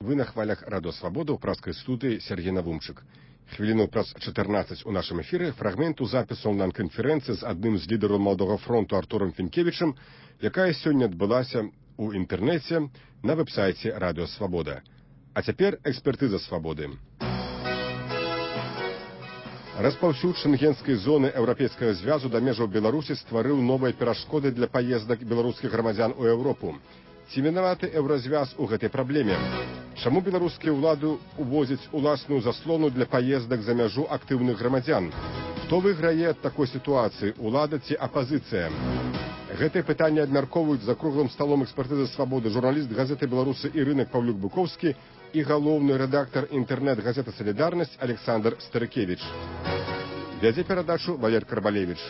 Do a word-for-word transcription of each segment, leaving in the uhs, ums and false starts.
Вы на хвалях Радио Свобода ў праскай студыі Сергей Навумчык. Хвіліну праз чатырнаццаць у нашым эфіры фрагменту запісу онлайн-канферэнцыі з адным з лідараў Маладога фронту Артурам Фінкевічам, якая сёння адбылася ў інтэрнэце на вэб-сайце Радио Свобода. А цяпер экспертыза свабоды. Распаўсюд шэнгенскай зоны Еўрапейскага звязу да межаў Беларусі стварыў новыя перашкоды для паездак беларускіх грамадзян у Еўропу. Ці вінаваты еўразвяз у гэтай праблеме? Чаму беларускія ўлады увозяць уласную заслону для паездак за мяжу актыўных грамадзян? Хто выйграе ад такой сітуацыі, улада ці апазіцыя? Гэтыя пытанні абмяркоўваюць за круглым сталом экспертызы свабоды журналіст газеты «Беларусы» і рынак Паўлюк Буковскі і галоўны рэдактар інтэрнэт-газеты «Салідарнасць» Александр Старыкевіч. Вядзе перадачу Валер Карбалевіч.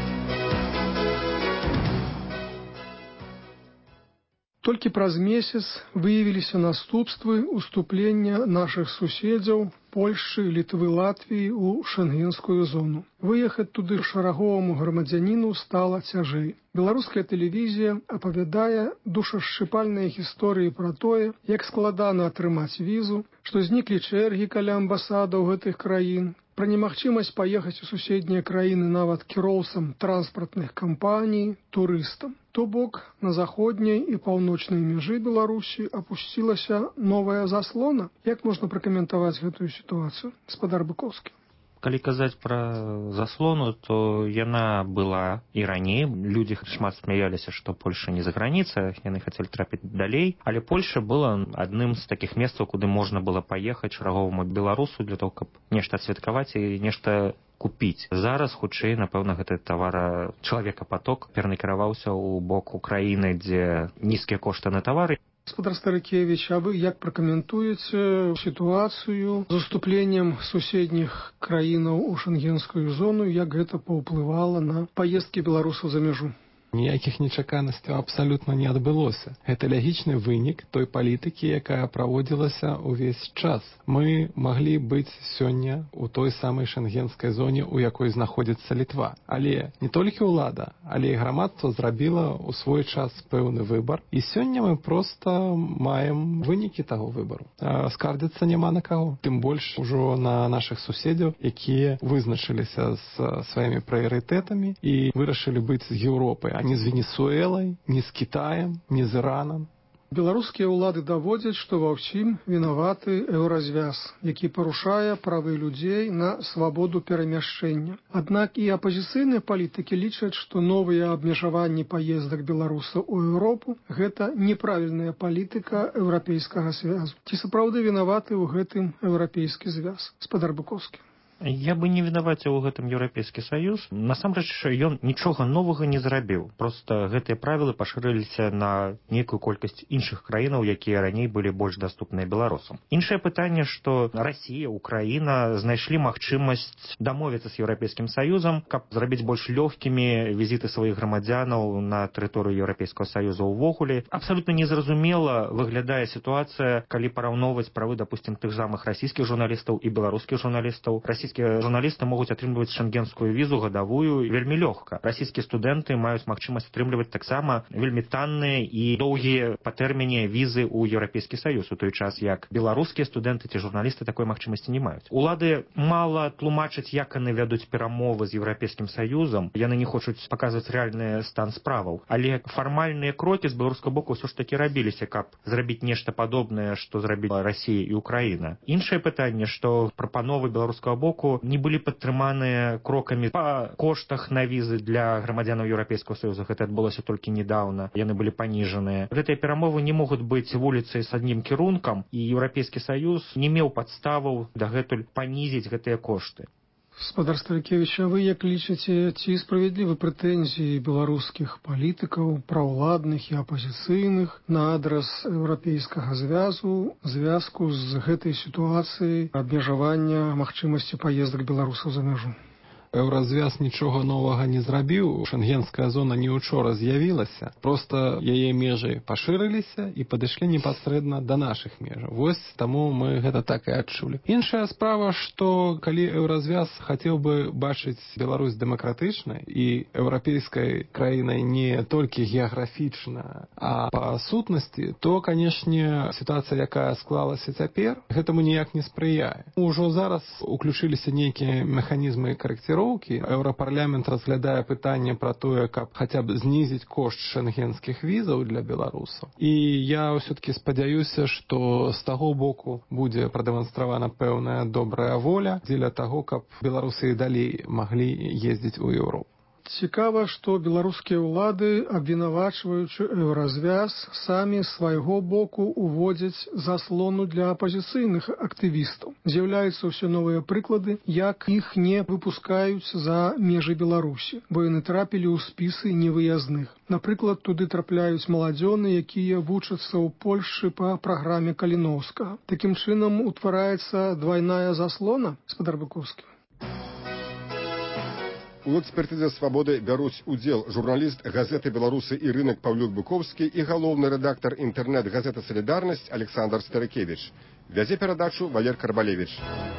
Толькі праз месяц выявіліся наступствы уступлення нашых суседзяў Польшчы, Літвы, Латвіі ў шэнгенскую зону. Выехаць туды шараговаму грамадзяніну стала цяжэй. Беларуская тэлевізія апавядае душашчыпальныя гісторыі пра тое, як складана атрымаць візу, што зніклі чэргі каля амбасадаў гэтых краін, пра немагчымасць паехаць у суседнія краіны нават кіроўцам транспартных кампаній, турыстам. То бок, на заходняй і паўночнай мяжы Беларусі апусцілася новая заслона. Як можна пракаментаваць гэтую сітуацыю, гаспадар Буковскі? Калі казаць пра заслону, то яна была і раней. Людзі шмат смяяліся, што Польша не за граніца, яны хацелі трапіць далей. Але Польша была адным з такіх месцаў, куды можна было паехаць шараговаму беларусу для того, каб нешта адсвяткаваць і нешта купіць. Зараз, хутчэй, напэўна, гэты тавара чалавекапаток перанакіраваўся ў бок Украіны, дзе нізкія кошты на тавары. Гаспадар Старыкевіч, а вы як пракаментуеце сітуацыю з уступленнем суседніх краінаў у шэнгенскую зону, як гэта паўплывала на паездкі беларусаў за мяжу? Ніякіх нечаканасцяў абсалютна не адбылося. Гэта лагічны вынік той палітыкі, якая праводзілася ўвесь час. Мы маглі быць сёння ў той самай шэнгенскай зоне, у якой знаходзіцца Літва. Але не толькі ўлада, але і грамадства зрабіла ў свой час пэўны выбар. І сёння мы проста маем вынікі таго выбару. Скардзіцца няма на каго. Тым больш ужо на нашых суседзяў, якія вызначыліся з сваімі прыярытэтамі і вырашылі быць з Еўропай, а не з Венесуэлай, не з Кітаем, не з Іранам. Беларускія ўлады даводзяць, што ва ўсім вінаваты еўразвяз, які парушае правы людзей на свабоду перамяшчэння. Аднак і апазіцыйныя палітыкі лічаць, што новыя абмежаванні паездак беларусаў у Еўропу – гэта неправільная палітыка еўрапейскага звязу. Ці сапраўды вінаваты ў гэтым еўрапейскі звяз? Гаспадар Буковскі. Я бы не вінаваціў у гэтым Еўрапейскі Саюз. Насамрэч, ён нічога новага не зрабіў. Проста гэтыя правілы пашырыліся на нейкую колькасць іншых краінаў, якія раней былі больш даступныя беларусам. Іншае пытанне, што Расія, Украіна знайшлі магчымасць дамовіцца з Еўрапейскім Саюзам, каб зрабіць больш лёгкімі візіты сваіх грамадзянаў на тэрыторыю Еўрапейскага Саюза ўвогуле. Абсалютна незразумела выглядае сітуацыя, калі параўноўваць правы, дапусцім, тых самых расійскіх журналістаў і беларускіх журналістаў. Расійскія журналісты могуць атрымліваць шэнгенскую візу гадавую вельмі лёгка. Расійскія студэнты маюць магчымасць атрымліваць таксама вельмі танныя і доўгія па тэрміне візы ў Еўрапейскі Саюз, у той час як беларускія студэнты ці журналісты такой магчымасці не маюць. Улады мала тлумачаць, як яны вядуць перамовы з Еўрапейскім Саюзам. Яны не хочуць паказваць рэальны стан справаў. Але фармальныя крокі з беларускага боку ўсё ж такі рабіліся, каб зрабіць нешта падобнае, што зрабіла Расія і Украіна. Іншае пытанне, што прапановы беларускага боку не былі падтрыманыя крокамі па коштах на візы для грамадзянаў Еўрапейскага Саюза. Гэта адбылося толькі недаўна. Яны былі паніжаныя. Гэтыя перамовы не могуць быць вуліцай з адным кірункам, і Еўрапейскі Саюз не меў падставаў дагэтуль панізіць гэтыя кошты. Гаспадар Старыкевіч, а вы як лічыце, ці справядлівы прэтэнзіі беларускіх палітыкаў, праўладных і апазіцыйных на адрас Еўрапейскага звязу, звязку з гэтай сітуацыяй абмежавання магчымасці паездак беларусаў за мяжу? Еўразвяз нічога новага не зрабіў, шенгенская зона не учора з'явілася, проста яе межы пашырыліся і падышлі непасрэдна да нашых межаў. Вось таму мы гэта так і адчулі. Іншая справа, што калі еўразвяз хацеў бы бачыць Беларусь дэмакратычнай і еўрапейскай краінай не толькі геаграфічна, а па сутнасці, то, канешне, сітуацыя, якая склалася цяпер, гэтаму ніяк не спрыяе. Ужо зараз уключыліся нейкія механізмы карэкціроўкі. Еўрапарламент разглядае пытанне пра тое, каб хаця б знізіць кошт шенгенскіх візаў для беларусаў. І я ўсё-такі спадзяюся, што з таго боку будзе прадэманстравана пэўная добрая воля дзеля таго, каб беларусы і далей маглі ездзіць у Еўропу. Цікава, што беларускія ўлады, абвінавачваючы еўразвяз, самі з свайго боку уводзяць заслону для апазіцыйных актывістаў. З'яўляюцца ўсе новыя прыклады, як іх не выпускаюць за межы Беларусі, бо яны трапілі ў спісы невыязных. Напрыклад, туды трапляюць маладзёны, якія вучацца ў Польшчы па праграме Каліноўскага. Такім чынам утвараецца двайная заслона, гаспадар Быкоўскі. У экспертызе «Свабоды» бяруць удзел журналіст газеты «Беларусы і рынок» Паўлюк Быковскі і галоўны рэдактар інтэрнэт-газеты «Салідарнасць» Александр Старыкевіч. Вядзе перадачу Валер Карбалевіч.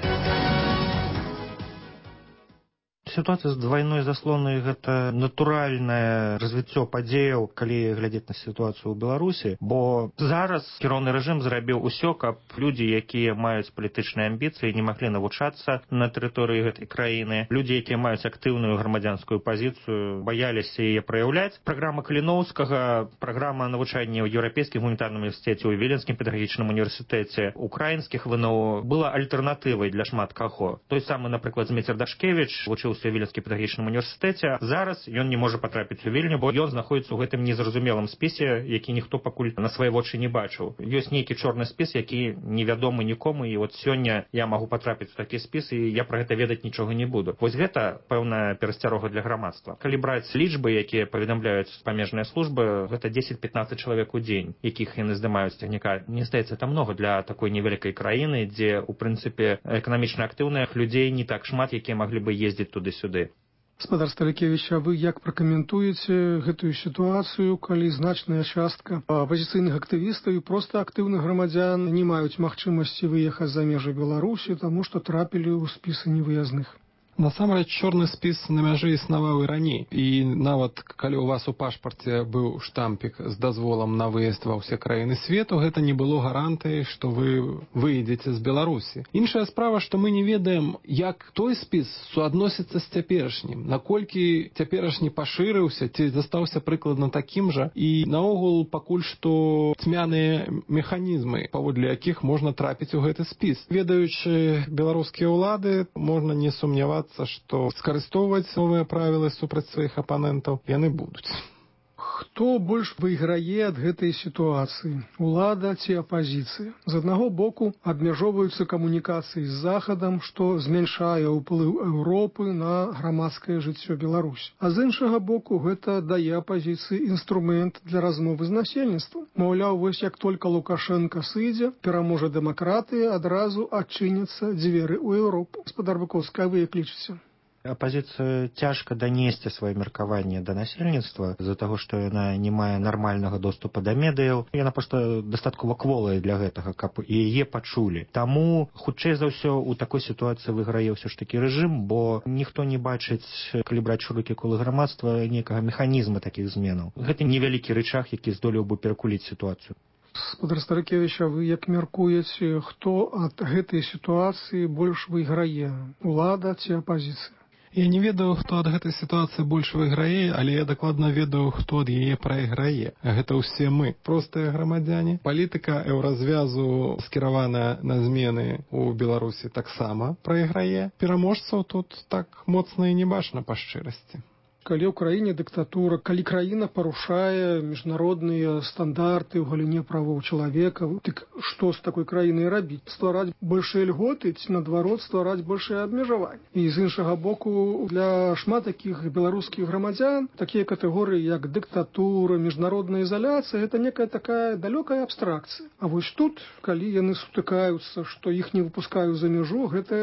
Сітуацыя з двайной заслонай – гэта натуральнае развіццё падзеяў, калі глядзець на сітуацыю ў Беларусі, бо зараз кіроўны рэжым зрабіў усё, каб людзі, якія маюць палітычныя амбіцыі, не маглі навучацца на тэрыторыі гэтай краіны. Людзі, якія маюць актыўную грамадзянскую пазіцыю, баяліся яе праяўляць. Праграма Каліноўскага, праграма навучання ў Еўрапейскім гуманітарным універсітэце, у Віленскім педагагічным універсітэце, украінскіх ВНУ была альтэрнатывай для шмат каго. Той самы, напрыклад, Зміцер Дашкевіч вучыўся у Віленскім педагагічным універсітэце. Зараз ён не можа патрапіць у Вільню, бо ён знаходзіцца ў гэтым незразумелым спісе, які ніхто пакуль на свае вочы не бачыў. Ёсць нейкі чорны спіс, які невядомы нікому, і от сёння я магу патрапіць у такі спіс, і я пра гэта ведаць нічога не буду. Вось гэта пэўная перасцярога для грамадства. Калі браць лічбы, якія паведамляюць памежныя службы, гэта дзесяць-пятнаццаць чалавек у дзень, якіх яны здымаюць цягніка. Мне здаецца, это много для такой невялікай краіны, дзе, у прынцыпе, эканамічна актыўных людзей не так шмат, якія маглі бы ездзіць туды-сюды. Гаспадар Старыкевіч, а вы як пракаментуеце гэтую сітуацыю, калі значная частка апазіцыйных актывістаў і проста актыўных грамадзян не маюць магчымасці выехаць за межы Беларусі, таму што трапілі ў спісы невыязных? Насамрэч, чорны спіс на мяжы існаваў і раней. І нават калі ў вас у пашпарце быў штампік з дазволам на выезд ва ўсе краіны свету, гэта не было гарантыяй, што вы выедзеце з Беларусі. Іншая справа, што мы не ведаем, як той спіс суадносіцца з цяперашнім, наколькі цяперашні пашырыўся, ці застаўся прыкладна такім жа, і наогул пакуль што цьмяныя механізмы, паводле якіх можна трапіць у гэты спіс. Ведаючы беларускія ўлады, можна не сумнявацца, што скарыстоўваць новыя правілы супраць сваіх апанентаў яны будуць. Хто больш выйграе ад гэтай сітуацыі? Улада ці апазіцыя? З аднаго боку абмяжоўваюцца камунікацыі з Захадам, што змяншае ўплыў Еўропы на грамадскае жыццё Беларусі. А з іншага боку гэта дае апазіцыі інструмент для размовы з насельніцтвам. Маўляў, вось як толькі Лукашенка сыдзе, пераможа дэмакратыя, адразу адчыняцца дзверы ў Еўропу. Гаспадар Быкоўскі, а вы як лічыце? Апазіцыя цяжка данесці сваё меркаванне да насельніцтва з-за таго, што яна не мае нармальнага доступа да медыяў. Яна проста дастаткова кволая для гэтага, каб і яе пачулі. Таму, хутчэй за ўсё, у такой сітуацыі выйграе ўсё ж такі рэжым, бо ніхто не бачыць, калі браць шырокі колы грамадства, некага механізма такіх зменаў. Гэта невялікі рычаг, які здолеў бы перакуліць сітуацыю. Гаспадар Старыкевіч, а вы як мяркуеце, хто ад гэтай сітуацыі больш выйграе? Улада ці апазіцыя? Я не ведаю, хто ад гэтай сітуацыі больш выйграе, але я дакладна ведаю, хто ад яе прайграе. Гэта ўсе мы, простыя грамадзяне. Палітыка еўразвязу, скіраваная на змены ў Беларусі, таксама прайграе. Пераможцаў тут так моцна і не бачна па шчырасці. Калі ў краіне дыктатура, калі краіна парушае міжнародныя стандарты ў галіне правоў чалавека, дык што з такой краінай рабіць? Ствараць большыя льготы ці, наадварот, ствараць большыя абмежаванні? І з іншага боку, для шмат такіх беларускіх грамадзян такія катэгорыі, як дыктатура, міжнародная ізаляцыя, гэта некая такая далёкая абстракцыя. А вось тут, калі яны сутыкаюцца, што іх не выпускаюць за мяжу, гэтая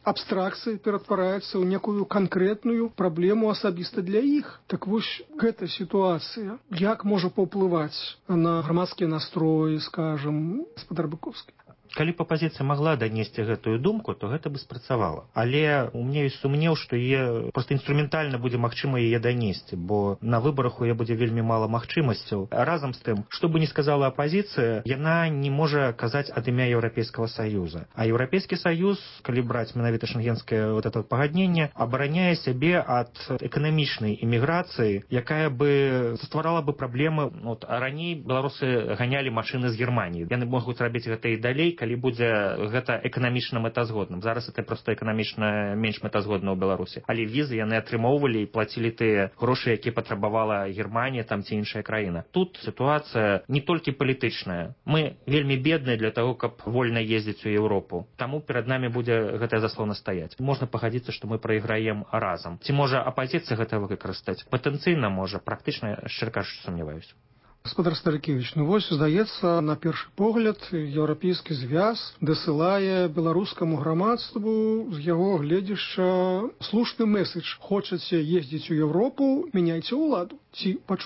абстракцыя ператвараецца ў некую канкрэтную праблему асабіста для іх. Так вось гэта сітуацыя як можа паўплываць на грамадскія настроі, скажам, гаспадар Быковскі? Калі б апазіцыя магла данесці гэтую думку, то гэта бы спрацавала. Але у мяне ёсць сумнеў, што яе проста інструментальна будзе магчыма яе данесці, бо на выбарах у яе будзе вельмі мала магчымасцяў. Разам з тым, што бы ні сказала апазіцыя, яна не можа казаць ад імя Еўрапейскага Саюза. А Еўрапейскі Саюз, калі браць менавіта шэнгенскае вот это пагадненне, абараняе сябе ад эканамічнай іміграцыі, якая бы стварала бы праблемы. Вот, а раней беларусы ганялі машыны з Германіі. Яны могуць рабіць гэта і далей, калі будзе гэта эканамічна мэтазгодным. Зараз это проста эканамічна менш мэтазгодна ў Беларусі. Але візы яны атрымоўвалі і плацілі тыя грошы, якія патрабавала Германія там ці іншая краіна. Тут сітуацыя не толькі палітычная. Мы вельмі бедныя для таго, каб вольна ездзіць у Еўропу. Таму перад намі будзе гэтая заслона стаяць. Можна пагадзіцца, што мы прайграем разам. Ці можа апазіцыя гэта выкарыстаць? Патэнцыйна можа, практычна, шчыра кажучы, сумняваюся. Гаспадар Старыкевіч, ну вось, здаецца, на першы погляд, еўрапейскі звяз дасылае беларускаму грамадству з яго гледзяшча слушны месседж. Хочаце ездзіць у Еўропу, мяняйце ўладу. Ці